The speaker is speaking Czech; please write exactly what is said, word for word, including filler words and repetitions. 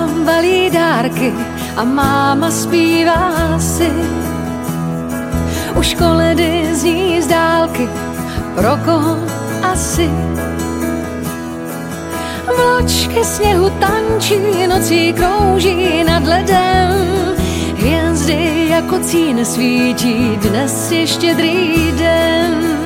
vám balí dárky a máma zpívá si. Už koledy zní z dálky, pro koho asi. Vločky sněhu tančí, nocí krouží nad ledem. Hvězdy jako cín svítí, dnes je štědrý den.